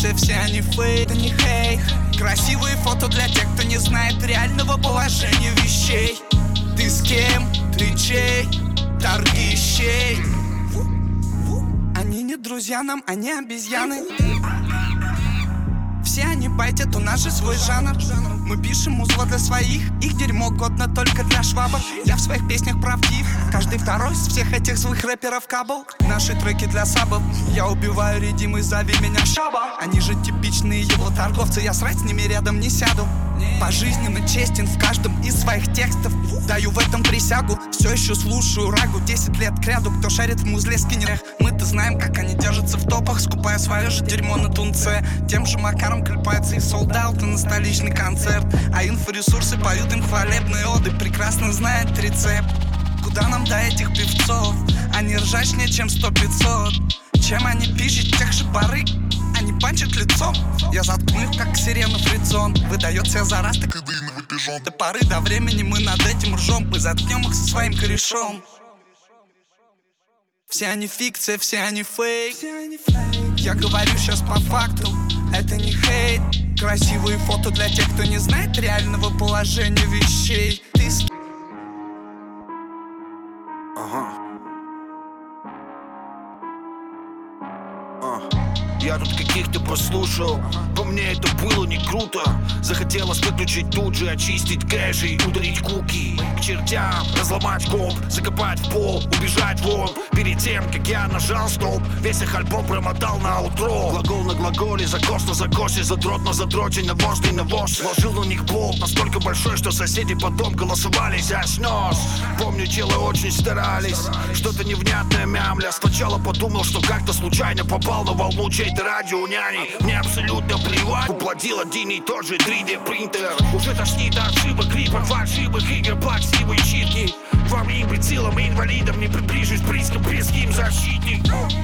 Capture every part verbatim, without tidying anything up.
фикция, все они фейк. Это не хейт. Красивые фото для тех, кто не знает реального положения вещей. Ты с кем? Ты чей? Торги щей. Они не друзья нам, они обезьяны. Все они байтят, у нас же свой жанр. Мы пишем музло для своих, их дерьмо годно только для швабок. Я в своих песнях правдив, каждый второй из всех этих злых рэперов кабл. Наши треки для сабов, я убиваю редимы, зови меня Шаба. Они же типичные его торговцы, я срать с ними рядом не сяду. Пожизненно честен в каждом из своих текстов. Даю в этом присягу, все еще слушаю рагу. Десять лет кряду, кто шарит в музле скиннерах. Мы-то знаем, как они держатся в топах, скупая свое же дерьмо на тунце. Тем же макаром клепается и солдаты на столичный концерт. А инфоресурсы поют им хвалебные оды, прекрасно знают рецепт. Куда нам до этих певцов? Они ржачнее, чем сто пятьсот. Чем они пишут, тех же барыг. Они панчат лицом. Я заткну их, как сирену фрицон. Выдает себя за раз, так и дыновый пижон. До поры до времени мы над этим ржем. Мы заткнем их со своим корешом. Все они фикция, все они фейк. Я говорю сейчас по факту, это не хейт. Красивые фото для тех, кто не знает реального положения вещей. Ты с... Ага. А. Я тут каких-то послушал, по мне это было не круто. Захотелось выключить тут же, очистить кэши и ударить куки к чертям, разломать комп, закопать в пол, убежать вон. Перед тем, как я нажал стоп, весь их альбом промотал на утро. Глагол на глаголе, закос на закосе, задрот на задроте, навоз на навоз. Сложил на них болт настолько большой, что соседи потом голосовали за снос. Помню, челы очень старались, что-то невнятное мямля. Сначала подумал, что как-то случайно попал на волну чей-то радио няни. Мне абсолютно плевать, уплатил один и тот же три дэ принтер. Уже тошнит от ошибок, клипов, фальшивых игр, плаксивые читки. Вам имбецилам и инвалидам не приближусь близко, близким защитник.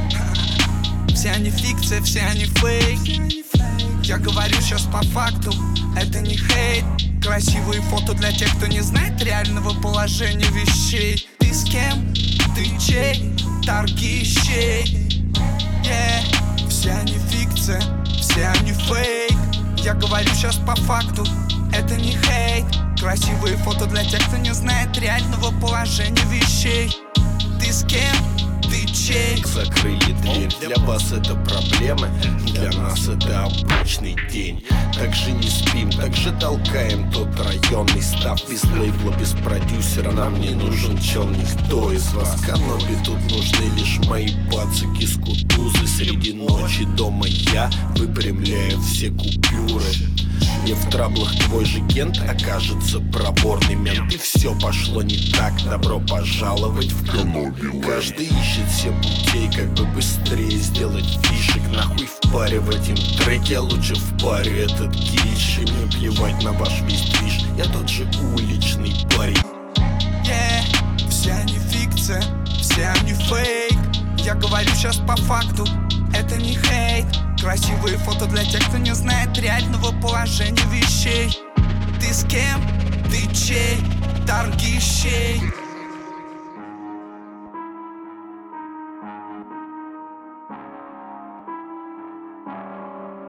Все они фикция, все они фейк. Я говорю сейчас по факту, это не хейт. Красивые фото для тех, кто не знает реального положения вещей. Ты с кем? Ты чей? Торги щей. Yeah. Все они фикция, все они фейк. Я говорю сейчас по факту, это не хейт. Красивые фото для тех, кто не знает реального положения вещей. Ты с кем? Ты чей? Закрыли дверь, для вас это проблемы, для нас это обычный день. Так же не спим, так же толкаем тот районный став. Без лейбла, без продюсера нам не нужен чел никто из вас. Канобе тут нужны лишь мои пацаки с кутузы. Среди ночи дома я выпрямляю все купюры. Не в траблах твой же кент окажется проборный мент. И все пошло не так, добро пожаловать в Канобе. Каждый ищет все путей, как бы быстрее сделать фишек. Нахуй впаривать им треки, а лучше впарю этот кич. И мне плевать на ваш весь движ, я тот же уличный парень. Yeah. Все они фикция, все они фейк. Я говорю сейчас по факту, это не хейт. Красивые фото для тех, кто не знает реального положения вещей. Ты с кем? Ты чей? Торги щей.